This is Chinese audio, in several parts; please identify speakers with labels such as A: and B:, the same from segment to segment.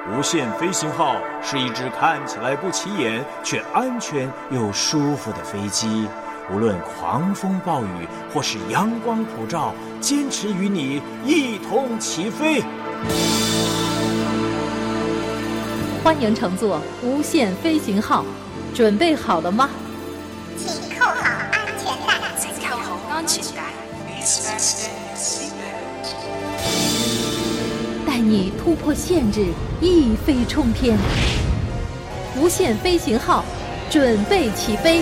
A: 无限飞行号是一只看起来不起眼却安全又舒服的飞机，无论狂风暴雨或是阳光普照，坚持与你一同起飞。
B: 欢迎乘坐无限飞行号，准备好了吗？
C: 请扣好安全带。
D: 请扣好安全带。
B: 带你突破限制，一飞冲天。无限飞行号，准备起飞。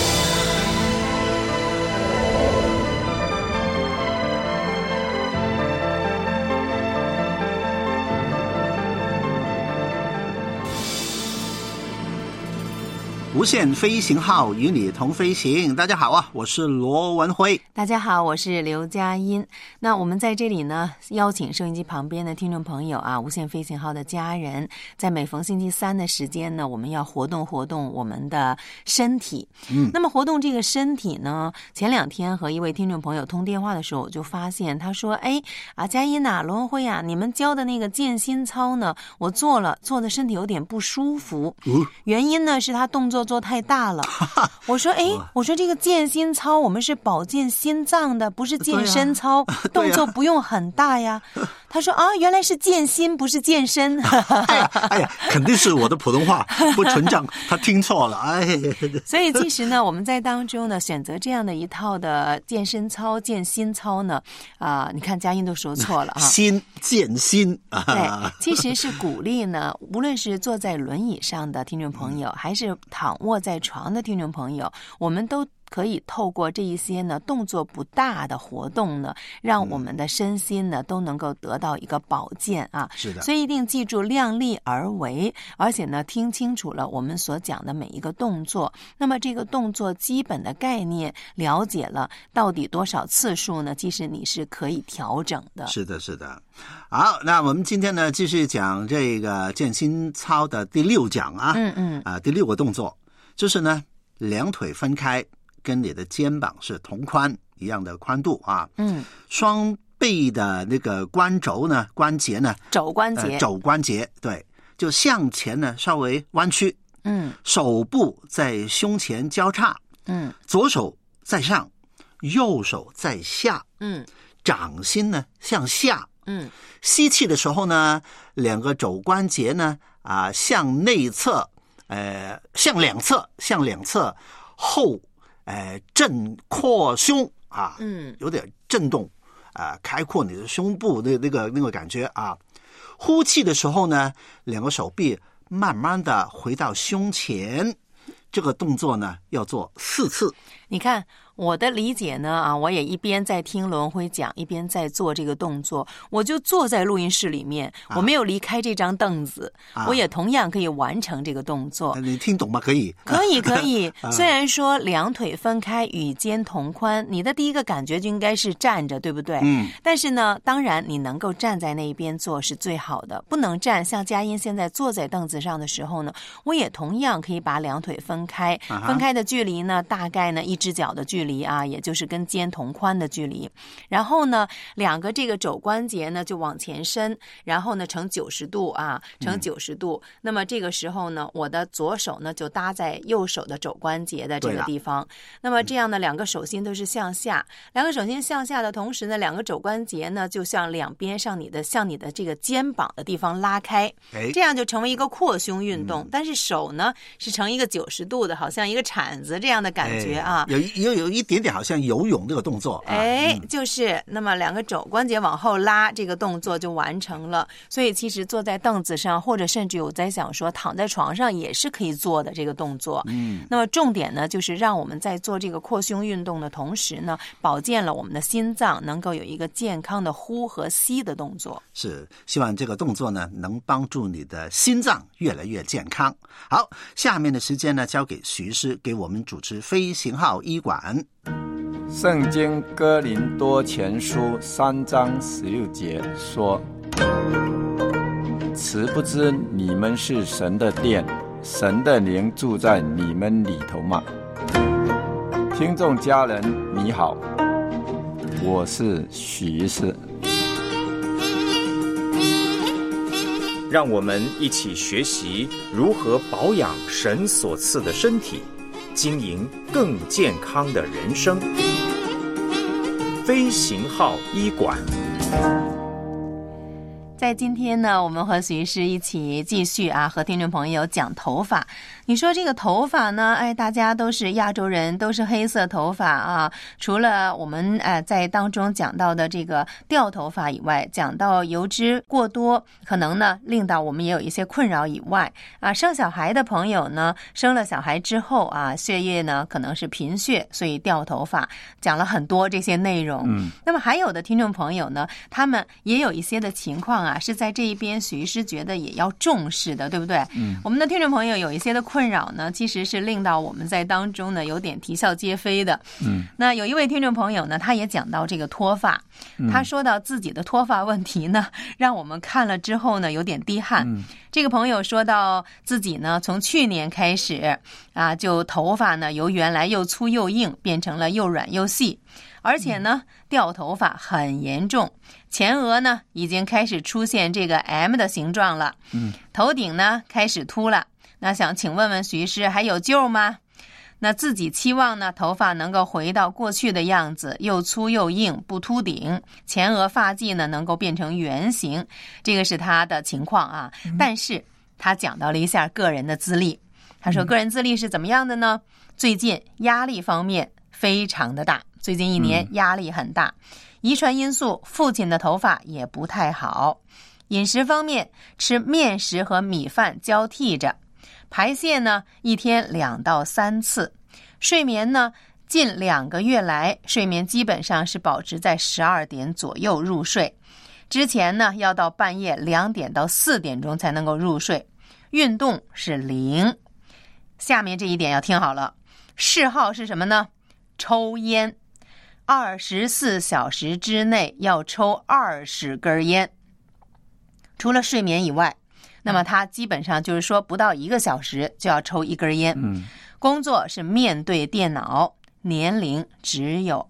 E: 无限飞行号与你同飞行。大家好啊，我是罗文辉。
F: 大家好，我是刘佳音。那我们在这里呢，邀请收音机旁边的听众朋友啊，无限飞行号的家人，在每逢星期三的时间呢，我们要活动我们的身体。那么活动这个身体呢，前2天和一位听众朋友通电话的时候，我就发现他说：“佳音啊，罗文辉啊，你们教的那个健心操呢，我做的身体有点不舒服。原因呢是他动作做太大了。我说这个健心操我们是保健心脏的，不是健身操，动作不用很大呀。他说原来是健心不是健身。
E: 肯定是我的普通话不纯正，他听错了。
F: 所以其实呢，我们在当中呢选择这样的一套的健身操、健心操呢，你看佳音都说错了啊，
E: 健心。
F: 对，其实是鼓励呢，无论是坐在轮椅上的听众朋友，还是躺卧在床的听众朋友，我们都可以透过这一些呢动作不大的活动呢，让我们的身心呢都能够得到一个保健啊。
E: 是的，
F: 所以一定记住量力而为，而且呢听清楚了我们所讲的每一个动作。那么这个动作基本的概念了解了，到底多少次数呢？其实你是可以调整的。
E: 是的，是的。好，那我们今天呢继续讲这个健心操的第6讲啊。第6个动作就是呢，两腿分开，跟你的肩膀是同宽一样的宽度啊。双背的那个关节呢，肘关节对，就向前呢稍微弯曲。手部在胸前交叉。左手在上，右手在下。掌心呢向下。吸气的时候呢，两个肘关节呢向内侧，向两侧后震扩胸啊，有点震动开阔你的胸部的那个感觉啊。呼气的时候呢，两个手臂慢慢的回到胸前，这个动作呢要做4次。
F: 你看我的理解呢我也一边在听罗文辉讲，一边在做这个动作。我就坐在录音室里面，我没有离开这张凳子，我也同样可以完成这个动作。
E: 你听懂吗？可以。
F: 虽然说两腿分开与肩同宽，你的第一个感觉就应该是站着，对不对？但是呢，当然你能够站在那一边做是最好的，不能站。像佳音现在坐在凳子上的时候呢，我也同样可以把两腿分开，分开的距离呢，大概呢1只脚的距离也就是跟肩同宽的距离。然后呢，两个这个肘关节呢就往前伸，然后呢呈90度呈90度。那么这个时候呢，我的左手呢就搭在右手的肘关节的这个地方。那么这样呢，两个手心都是向下，两个手心向下的同时呢，两个肘关节呢就向两边向你的这个肩膀的地方拉开，这样就成为一个扩胸运动。但是手呢是成一个90度的，好像一个铲子这样的感觉
E: 有一点点好像游泳这个动作。
F: 就是那么两个肘关节往后拉，这个动作就完成了。所以其实坐在凳子上，或者甚至我在想说躺在床上也是可以做的这个动作。那么重点呢，就是让我们在做这个扩胸运动的同时呢，保健了我们的心脏，能够有一个健康的呼和吸的动作。
E: 是，希望这个动作呢能帮助你的心脏越来越健康。好，下面的时间呢交给徐师给我们主持飞行号医馆。
G: 圣经哥林多前书3章16节说，此不知你们是神的殿，神的灵住在你们里头吗？听众家人你好，我是许医师。
A: 让我们一起学习如何保养神所赐的身体，经营更健康的人生。飞行号医馆。
F: 在今天呢，我们和徐医师一起继续和听众朋友讲头发。你说这个头发呢，大家都是亚洲人，都是黑色头发除了我们在当中讲到的这个掉头发以外，讲到油脂过多，可能呢令到我们也有一些困扰以外生小孩的朋友呢，生了小孩之后血液呢可能是贫血，所以掉头发，讲了很多这些内容。那么还有的听众朋友呢，他们也有一些的情况是在这一边徐医师觉得也要重视的，对不对？我们的听众朋友有一些的困扰呢，其实是令到我们在当中呢有点啼笑皆非的。那有一位听众朋友呢，他也讲到这个脱发，他说到自己的脱发问题呢，让我们看了之后呢有点滴汗。这个朋友说到自己呢，从去年开始就头发呢由原来又粗又硬变成了又软又细，而且呢掉头发很严重，前额呢已经开始出现这个 M 的形状了，头顶呢开始秃了。那想请问问徐医师，还有救吗？那自己期望呢头发能够回到过去的样子，又粗又硬，不秃顶，前额发髻呢能够变成圆形，这个是他的情况但是他讲到了一下个人的资历，他说个人资历是怎么样的呢？最近压力方面非常的大，最近1年压力很大，遗传因素，父亲的头发也不太好，饮食方面吃面食和米饭交替着，排泄呢1天2到3次，睡眠呢近2个月来睡眠基本上是保持在12点左右入睡，之前呢要到半夜2点到4点钟才能够入睡，运动是0。下面这一点要听好了，嗜好是什么呢？抽烟，24小时之内要抽20根烟。除了睡眠以外，那么他基本上就是说不到1个小时就要抽1根烟。工作是面对电脑，年龄只有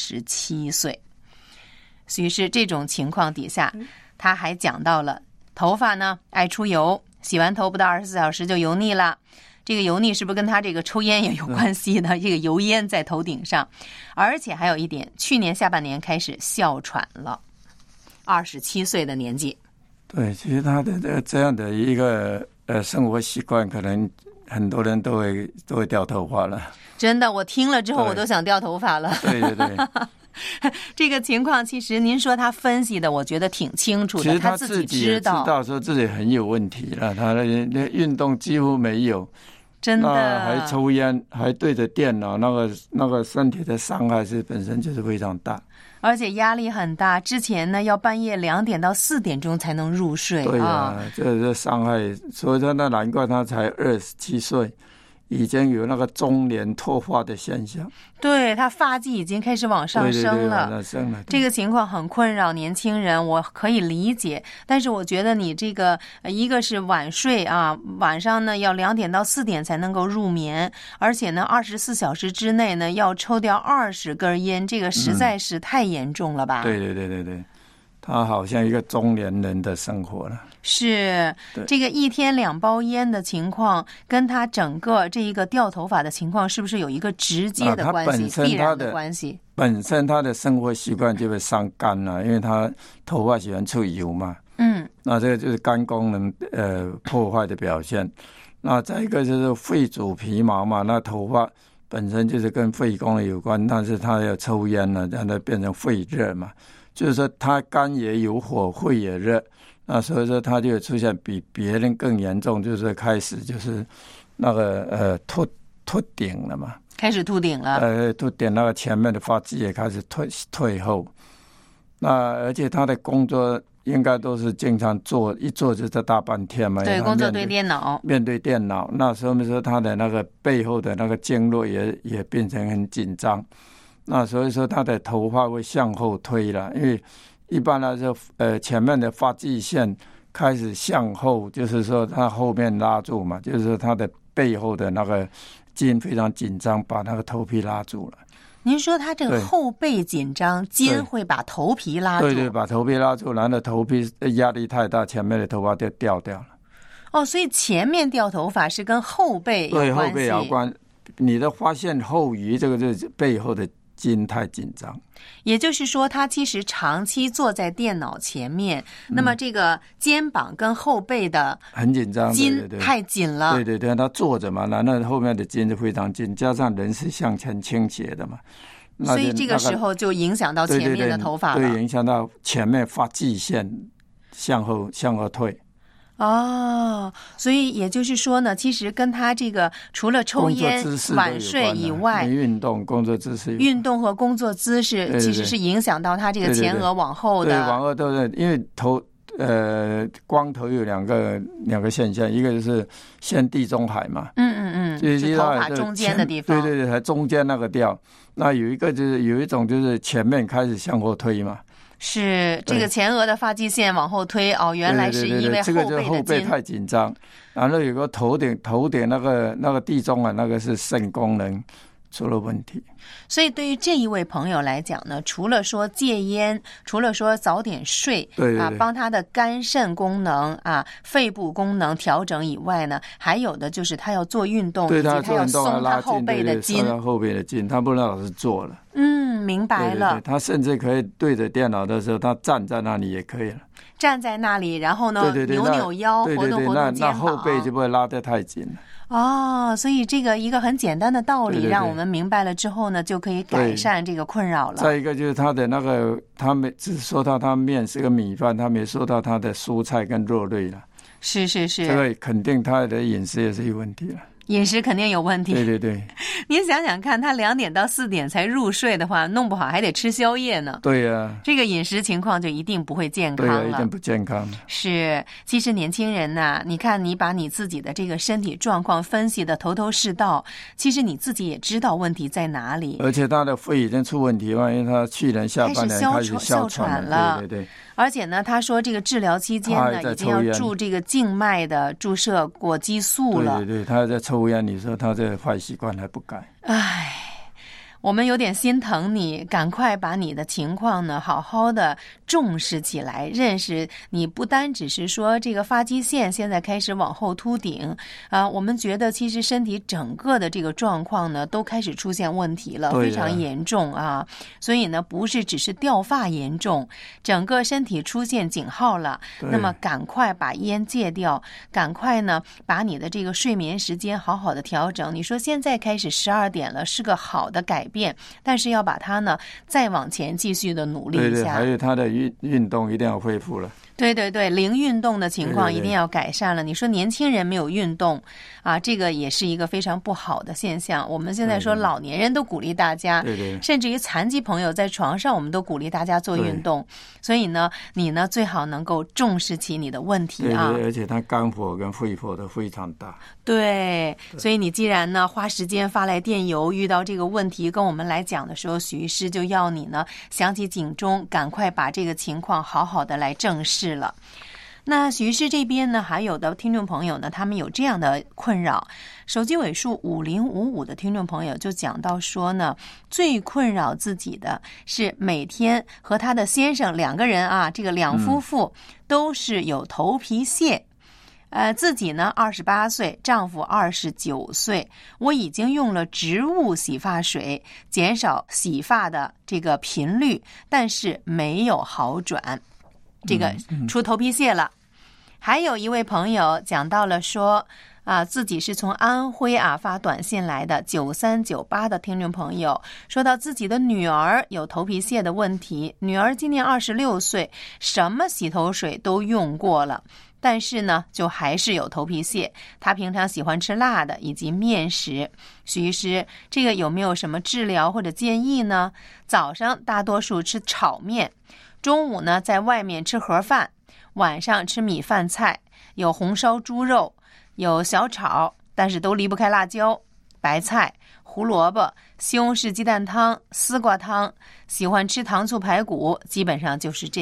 F: 27岁。所以是这种情况底下，他还讲到了头发呢爱出油，洗完头不到24小时就油腻了。这个油腻是不是跟他这个抽烟也有关系呢？这个油烟在头顶上，而且还有一点，去年下半年开始哮喘了，27岁的年纪。
G: 对，其实他的这样的一个生活习惯，可能很多人都会掉头发了。真
F: 的，我听了之后我都想掉头发了。
G: 对对对。
F: 这个情况其实您说他分析的我觉得挺清楚的，
G: 其实他
F: 自
G: 己也知道说自己很有问题了，他的运动几乎没有，
F: 真的
G: 还抽烟，还对着电脑，那个身体的伤害是本身就是非常大，
F: 而且压力很大，之前呢要半夜2点到4点钟才能入睡。
G: 对这伤害，所以说那难怪他才27岁已经有那个中年脱发的现象。
F: 对，他发际已经开始往上升了。
G: 对，往上升了。
F: 这个情况很困扰年轻人，我可以理解。但是我觉得你这个一个是晚睡晚上呢要2点到4点才能够入眠，而且呢24小时之内呢要抽掉20根烟，这个实在是太严重了吧？
G: 对，他好像一个中年人的生活了。
F: 是这个1天2包烟的情况，跟他整个这一个掉头发的情况是不是有一个直接的关系，必然的关系？
G: 本身他的生活习惯就会伤肝了，因为他头发喜欢出油嘛。那这个就是肝功能破坏的表现。那再一个就是肺主皮毛嘛，那头发本身就是跟肺功能有关，但是他要抽烟呢，让它变成肺热嘛，就是说他肝也有火，肺也热。那所以说他就出现比别人更严重，就是开始就是那个秃顶了嘛，
F: 开始秃顶了。
G: 秃顶，那个前面的发际也开始退后。那而且他的工作应该都是经常一坐就是大半天嘛。
F: 对，工作对电脑，
G: 面对电脑，那所以说他的那个背后的那个经络也变成很紧张。那所以说他的头发会向后推了，因为一般来说，前面的发际线开始向后，就是说它后面拉住嘛，就是说它的背后的那个筋非常紧张，把那个头皮拉住了。
F: 您说他这个后背紧张，筋会把头皮拉住，
G: 对，把头皮拉住，然后头皮压力太大，前面的头发就掉了。
F: 哦，所以前面掉头发是跟后背有关系。
G: 对，后背有关。你的发现后移，这个就是背后的筋太紧张。
F: 也就是说，他其实长期坐在电脑前面，那么这个肩膀跟后背的
G: 很紧张，
F: 筋太紧了。
G: 对对对，他坐着嘛，那后面的筋就非常紧，加上人是向前倾斜的嘛，
F: 所以这个时候就影响到前面的头发了。
G: 对，影响到前面发际线向后退。
F: 哦，所以也就是说呢，其实跟他这个除了抽烟、晚睡以外，
G: 运动、工作姿势、
F: 运动和工作姿势其实是影响到他这个前额往后的。
G: 对，往后都是因为光头有两个现象，一个就是现地中海嘛，
F: 是头发中间的地方，
G: 对，才中间那个掉。那有一种就是前面开始向后推嘛。
F: 是这个前额的发际线往后推哦，原来是因为
G: 这个就是后背太紧张，然后有个头顶那个地中海那个是肾功能出了问题。
F: 所以对于这一位朋友来讲呢，除了说戒烟，除了说早点睡，
G: 对
F: 帮他的肝肾功能肺部功能调整以外呢，还有的就是他要做运动，以及他要松他后背的筋，
G: 他后背的筋，他不能老是坐了。
F: 明白了。
G: 对，他甚至可以对着电脑的时候，他站在那里也可以了。
F: 站在那里，然后呢，扭扭腰，活动活动肩膀，
G: 那后背就不会拉得太紧了。
F: 哦，所以这个一个很简单的道理，让我们明白了之后呢，就可以改善这个困扰了。
G: 再一个就是他的那个，他只说到他面是个米饭，他没说到他的蔬菜跟肉类了。
F: 是，
G: 这个肯定他的饮食也是有问题了。
F: 饮食肯定有问题。
G: 对，
F: 您想想看，他2点到4点才入睡的话，弄不好还得吃宵夜呢。
G: 对呀，
F: 这个饮食情况就一定不会健康了。
G: 对，一定不健康。
F: 是，其实年轻人呐，你看你把你自己的这个身体状况分析的头头是道，其实你自己也知道问题在哪里。
G: 而且他的肺已经出问题了，因为他去年下半年开始哮喘了。对。
F: 而且呢，他说这个治疗期间呢，已经要注这个静脉的注射过激素了。
G: 对，他在抽烟，你说他这个坏习惯还不改。
F: 唉，我们有点心疼你，赶快把你的情况呢好好的重视起来，认识你不单只是说这个发际线现在开始往后凸顶我们觉得其实身体整个的这个状况呢都开始出现问题了，非常严重所以呢不是只是掉发严重，整个身体出现警号了，那么赶快把烟戒掉，赶快呢把你的这个睡眠时间好好的调整。你说现在开始12点了，是个好的改变，但是要把它呢再往前继续的努力一下。
G: 对，还有它的运动一定要恢复了。
F: 对，零运动的情况一定要改善了。你说年轻人没有运动这个也是一个非常不好的现象。我们现在说老年人都鼓励大家，甚至于残疾朋友在床上，我们都鼓励大家做运动。所以呢，你呢最好能够重视起你的问题
G: 而且它肝火跟肺火都非常大。
F: 对，所以你既然呢花时间发来电邮，遇到这个问题跟我们来讲的时候，许医师就要你呢响起警钟，赶快把这个情况好好的来正视了。那许医师这边呢，还有的听众朋友呢，他们有这样的困扰。手机尾数5055的听众朋友就讲到说呢，最困扰自己的是每天和他的先生2个人这个2夫妇都是有头皮屑。自己呢28岁，丈夫29岁，我已经用了植物洗发水，减少洗发的这个频率，但是没有好转，这个出头皮屑了。还有一位朋友讲到了说自己是从安徽发短信来的9398的听众朋友，说到自己的女儿有头皮屑的问题，女儿今年26岁，什么洗头水都用过了，但是呢就还是有头皮屑。她平常喜欢吃辣的以及面食。许医师，这个有没有什么治疗或者建议呢？早上大多数吃炒面，中午呢在外面吃盒饭，晚上吃米饭菜，有红烧猪肉，有小炒，但是都离不开辣椒、白菜、胡萝卜、西红柿鸡蛋汤、丝瓜汤，喜欢吃糖醋排骨，基本上就是这样。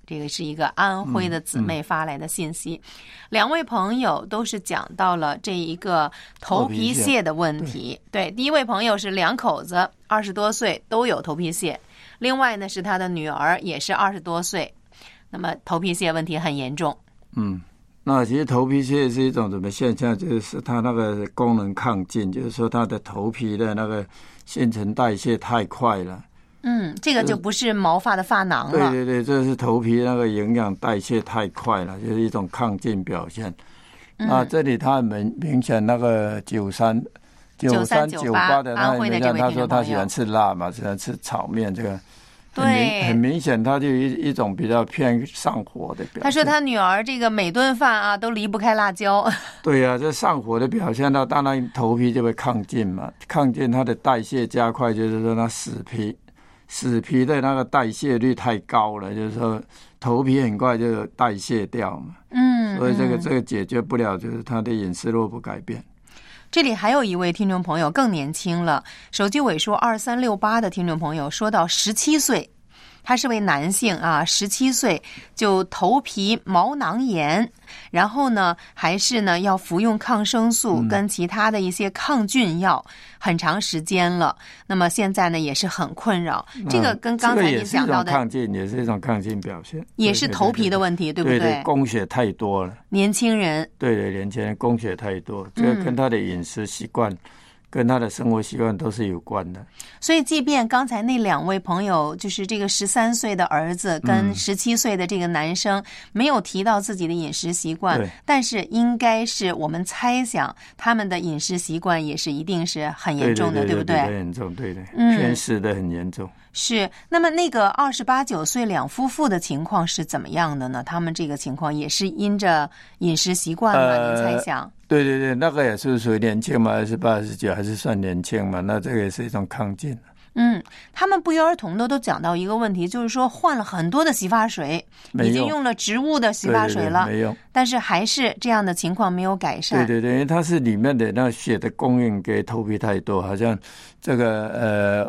F: 这个是一个安徽的姊妹发来的信息。两位朋友都是讲到了这一个头皮屑的问题。对，第一位朋友是两口子，20多岁都有头皮屑，另外呢是他的女儿也是20多岁，那么头皮屑问题很严重。
G: 那其实头皮屑是一种什么现象？就是它那个功能亢进，就是说它的头皮的那个新陈代谢太快了。
F: 这个就不是毛发的发囊了。
G: 对对对，这是头皮那个营养代谢太快了，就是一种亢进表现。那这里他很明显那个9398的那位他说他喜欢吃辣嘛，喜欢吃炒面，这个很明显他就一种比较偏上火的表现。
F: 他说他女儿这个每顿饭啊都离不开辣椒。
G: 对啊，这上火的表现，那当然头皮就会亢进嘛，亢进它的代谢加快，就是说它死皮的那个代谢率太高了，就是说头皮很快就代谢掉嘛。所以这个解决不了，就是他的饮食若不改变。
F: 这里还有一位听众朋友更年轻了，手机尾数2368的听众朋友说到17岁，他是位男性啊，17岁就头皮毛囊炎，然后呢还是呢要服用抗生素跟其他的一些抗菌药很长时间了，那么现在呢也是很困扰。这个跟刚才您讲到的
G: 也是一种亢进表现，
F: 也是头皮的问题，对不对？
G: 对，供血太多了。
F: 年轻人，
G: 对，年轻人供血太多，这个跟他的饮食习惯跟他的生活习惯都是有关的。
F: 所以即便刚才那两位朋友，就是这个13岁的儿子跟17岁的这个男生没有提到自己的饮食习惯，但是应该是我们猜想他们的饮食习惯也是一定是很严重的， 对不对？
G: 很严重，对的，偏食的很严重。
F: 是，那么那个28、9岁两夫妇的情况是怎么样的呢？他们这个情况也是因着饮食习惯吗？您猜想？
G: 对对对，那个也是属于年轻嘛，28、29还是算年轻嘛，那这个也是一种亢进。
F: 他们不约而同的都讲到一个问题，就是说换了很多的洗发水，已经用了植物的洗发水了，
G: 没用，
F: 但是还是这样的情况没有改善。
G: 对对对，因为它是里面的那血的供应给头皮太多，好像这个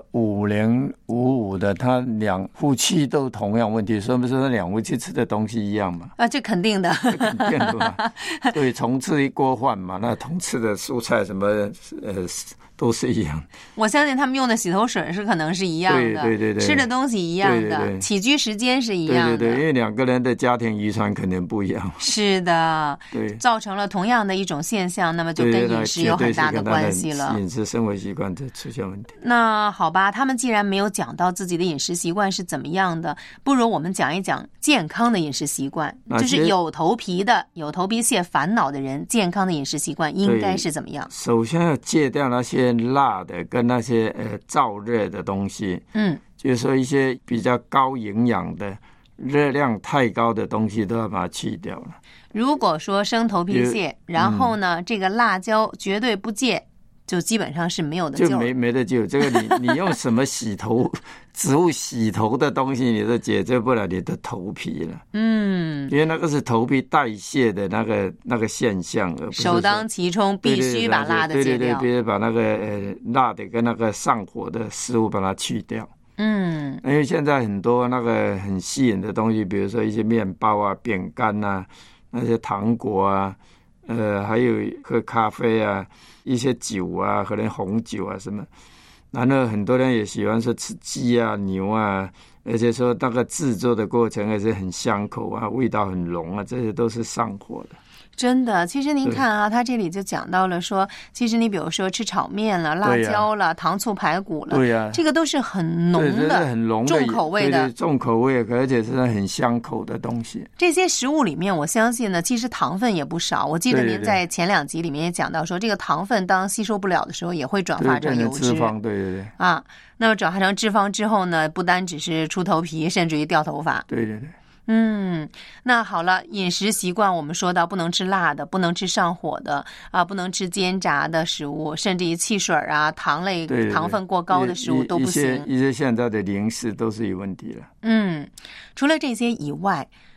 G: 5055的，他两夫妻都同样问题，说不是那两夫妻吃的东西一样嘛？
F: 这肯定的，
G: 肯定的嘛。对，同吃一锅饭嘛，那同吃的蔬菜什么都是一样。
F: 我相信他们用的洗头水是可能是一样的，
G: 对对对，
F: 吃的东西一样的，对，起居时间是一样的，
G: 对对对，因为两个人的家庭遗传肯定不一样。
F: 是的，
G: 对，
F: 造成了同样的一种现象，那么就跟饮食有很大的关系了。
G: 饮食生活习惯就出现问题。
F: 那好吧，他们既然没有讲到自己的饮食习惯是怎么样的，不如我们讲一讲健康的饮食习惯，就是有头皮屑烦恼的人，健康的饮食习惯应该是怎么样？
G: 首先要戒掉那些辣的跟那些燥热的东西，就是说一些比较高营养的热量太高的东西都要把它去掉了。如果说生头皮屑，然后呢这个辣椒绝对不戒，就基本上是没有的救，就没得救。这个你用什么洗头植物洗头的东西，你都解决不了你的头皮了。因为那个是头皮代谢的那个现象，而不是首当其冲，必须把辣的戒掉。对对对，必须把那个辣的跟那个上火的食物把它去掉。因为现在很多那个很吸引的东西，比如说一些面包啊、饼干啊、那些糖果啊，还有喝咖啡啊。一些酒啊，可能红酒啊什么，然后很多人也喜欢说吃鸡啊、牛啊，而且说那个制作的过程也是很香口啊，味道很浓啊，这些都是上火的。真的，其实您看啊，他这里就讲到了说，其实你比如说吃炒面了、辣椒了、糖醋排骨了，对呀，这个都是很浓的、很浓的重口味的，重口味，而且是很香口的东西。这些食物里面，我相信呢，其实糖分也不少。我记得您在前2集里面也讲到说，这个糖分当吸收不了的时候，也会转化成油脂、脂肪。对对对。啊，那么转化成脂肪之后呢，不单只是出头皮，甚至于掉头发。对对对。那好了，饮食习惯我们说到不能吃辣的，不能吃上火的啊，不能吃煎炸的食物，甚至于汽水啊、糖类、糖分过高的食物都不行。一些现在的零食都是有问题了。除了这些以外，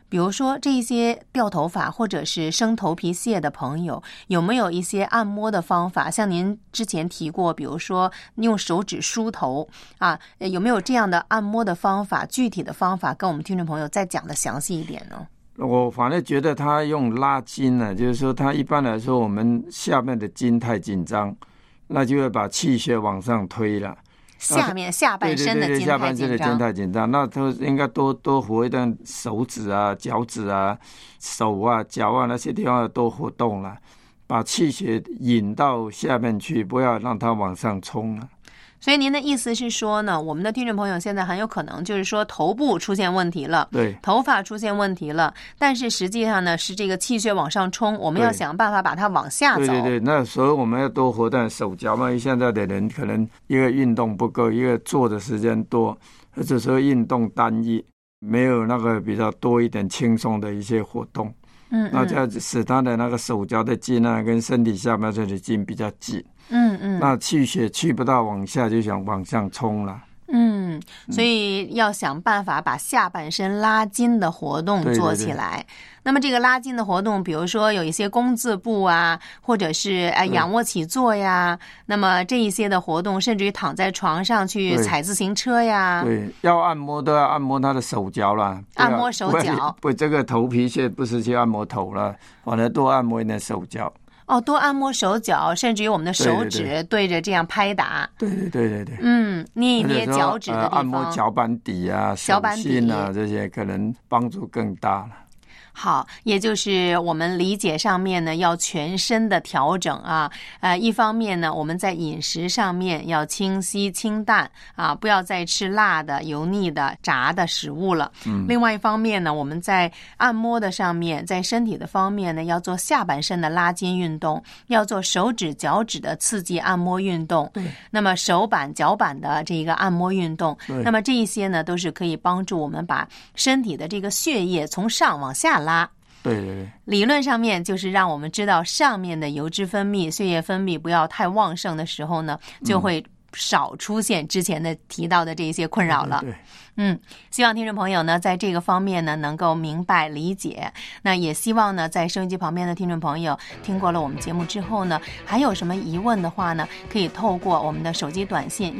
F: 比如说这一些掉头发或者是生头皮屑的朋友，有没有一些按摩的方法？像您之前提过，比如说用手指梳头啊，有没有这样的按摩的方法？具体的方法跟我们听众朋友再讲的详细一点呢？
G: 我反正觉得他用拉筋呢，就是说他一般来说我们下面的筋太紧张，那就会把气血往上推了。
F: 下半身的筋太紧张，
G: 下半身的筋太紧张，那都应该多活一段手指啊、脚趾啊、手啊、脚啊那些地方多活动了，把气血引到下面去，不要让它往上冲了。
F: 所以您的意思是说呢，我们的听众朋友现在很有可能就是说头部出现问题了，
G: 对，
F: 头发出现问题了，但是实际上呢是这个气血往上冲，我们要想办法把它往下走。
G: 对，那所以我们要多活动手脚嘛。现在的人可能一个运动不够，一个坐的时间多，或者说运动单一，没有那个比较多一点轻松的一些活动。那这样使他的那个手脚的筋啊，跟身体下半身的筋比较紧。那气血去不到往下，就想往上冲了。
F: 所以要想办法把下半身拉筋的活动做起来。对。那么这个拉筋的活动，比如说有一些弓字步啊，或者是仰卧起坐呀，那么这一些的活动，甚至于躺在床上去踩自行车呀。
G: 对，要按摩都要按摩他的手脚啦，
F: 按摩手脚。
G: 不，这个头皮屑不是去按摩头了，反而多按摩一点手脚。
F: 多按摩手脚，甚至于我们的手指对着这样拍打。
G: 对。
F: 捏一捏脚趾的地方，
G: 按摩脚板底啊、手心啊，这些可能帮助更大了。
F: 好，也就是我们理解上面呢，要全身的调整啊。一方面呢，我们在饮食上面要清晰清淡啊，不要再吃辣的、油腻的、炸的食物了。另外一方面呢，我们在按摩的上面，在身体的方面呢，要做下半身的拉筋运动，要做手指、脚趾的刺激按摩运动。
G: 对。
F: 那么手板、脚板的这个按摩运动，那么这一些呢，都是可以帮助我们把身体的这个血液从上往下拉。
G: 对，
F: 理论上面就是让我们知道上面的油脂分泌、血液分泌不要太旺盛的时候呢，就会少出现之前的提到的这些困扰了。
G: 对。
F: 希望听众朋友呢在这个方面呢能够明白理解。那也希望呢在收音机旁边的听众朋友听过了我们节目之后呢，还有什么疑问的话呢，可以透过我们的手机短信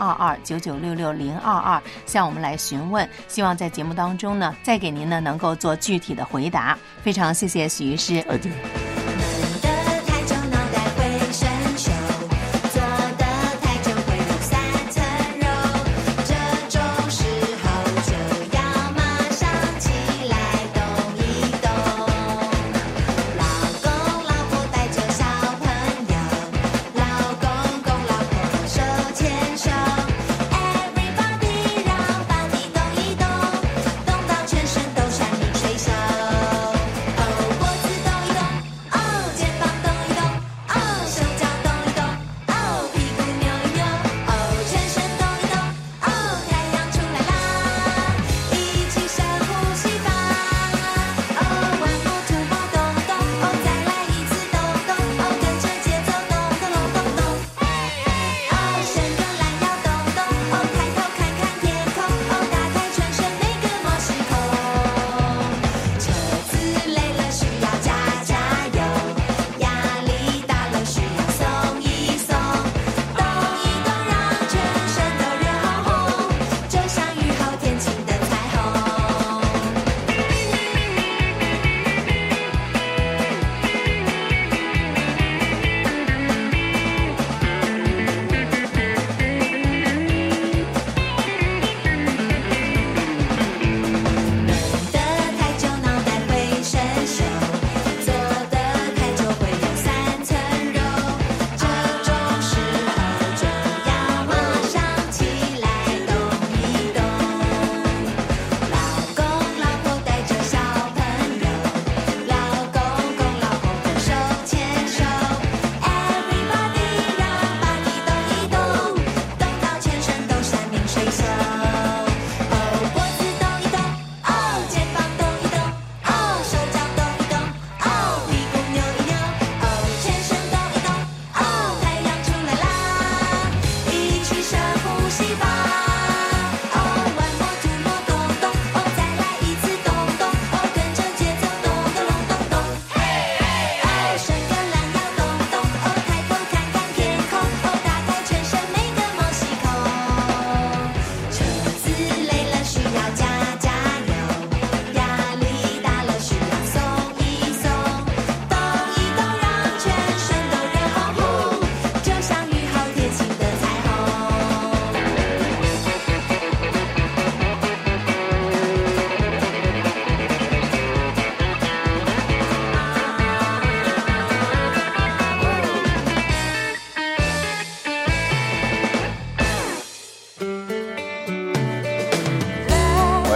F: 132299660022向我们来询问。希望在节目当中呢再给您呢能够做具体的回答。非常谢谢许医师。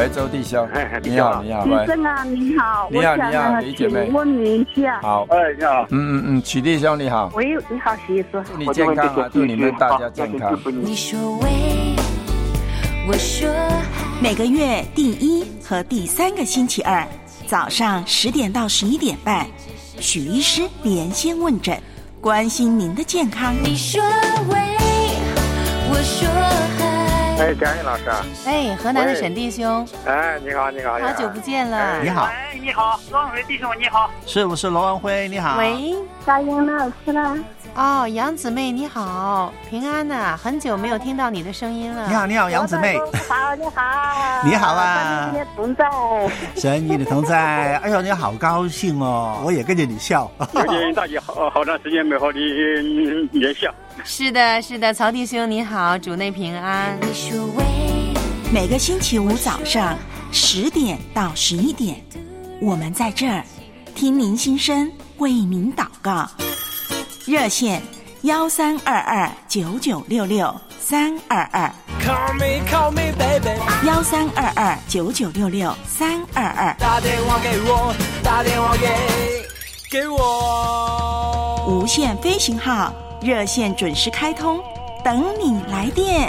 G: 喂，周弟兄，你好，你好，
D: 医生啊，你好，
G: 你好，你好，李姐妹，
D: 问你一下，
G: 好，
H: 你好，
G: 曲弟兄你好，
D: 喂，你好，徐医师，
G: 祝你健康啊，祝你们大家健康。
I: 你说喂，我说每个月第1和第3个星期二早上10点到11点半，许医师连线问诊，关心您的健康。你说喂，我说嗨。
H: 嘉颖老师啊，
F: 河南的沈弟兄，
H: 你好，你好，
F: 好久不见了，
E: 你好，
H: 你好，罗文辉弟兄你好，
E: 是我是罗文辉，你好，
F: 喂，
D: 嘉颖老师啦。
F: 杨姊妹你好，平安呐，很久没有听到你的声音了。
E: 你好，你好，杨姊妹。
D: 好，你好。
E: 你好啊。
D: 神与你同在。
E: 神与你同在。哎呦，你好高兴哦，我也跟着你笑。
H: 有点大姐好长时间没和你连笑。
F: 是的，是的，曹弟兄你好，主内平安。
I: 你说喂，每个星期五早上10点到11点，我们在这儿听您心声，为您祷告。热线1322-996-322，1322-996-322，
J: 打电话给我，打电话给我。
I: 无限飞行号热线准时开通，等你来电。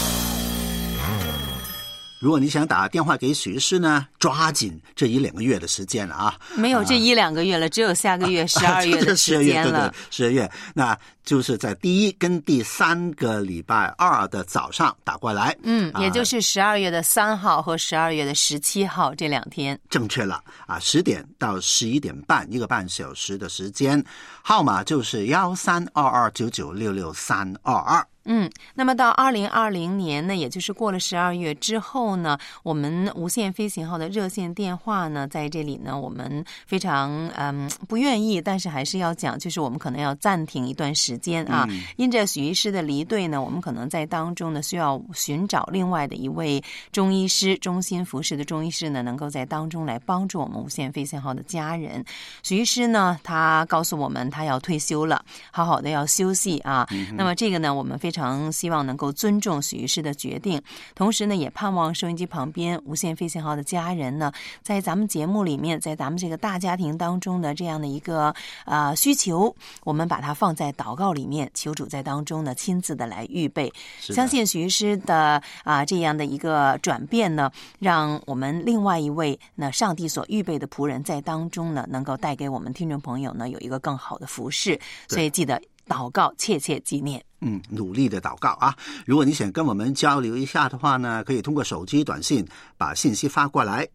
E: 如果你想打电话给许医师呢，抓紧这1-2个月的时间了啊！
F: 没有这1-2个月了，只有下个月12月的时间了。
E: 12月，那就是在第1跟第3个礼拜2的早上打过来。
F: 也就是12月的3号和12月的17号这2天。
E: 正确了啊，10点到11点半，1个半小时的时间。号码就是1322-9966322。
F: 那么到2020年呢，也就是过了12月之后呢，我们无限飞行号的热线电话呢，在这里呢，我们非常不愿意，但是还是要讲，就是我们可能要暂停一段时间啊。因着许医师的离队呢，我们可能在当中呢，需要寻找另外的一位中医师，中心服侍的中医师呢，能够在当中来帮助我们无限飞行号的家人。许医师呢，他告诉我们他要退休了，好好的要休息啊。那么这个呢，我们非常希望能够尊重许医师的决定，同时呢，也盼望收音机旁边无限飞行号的家人呢，在咱们节目里面，在咱们这个大家庭当中的这样的一个需求，我们把它放在祷告里面，求主在当中呢亲自的来预备。相信许医师的这样的一个转变呢，让我们另外一位那上帝所预备的仆人在当中呢，能够带给我们听众朋友呢有一个更好的服侍。所以记得祷告，切切纪念。
E: 努力的祷告啊！如果你想跟我们交流一下的话呢，可以通过手机短信把信息发过来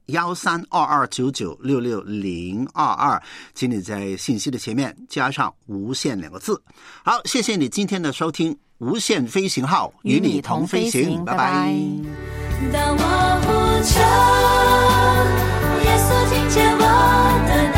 E: 132299660022，请你在信息的前面加上无限2个字。好，谢谢你今天的收听，无限飞行号与你同飞行，拜拜。
I: 当我呼求，耶稣听见我的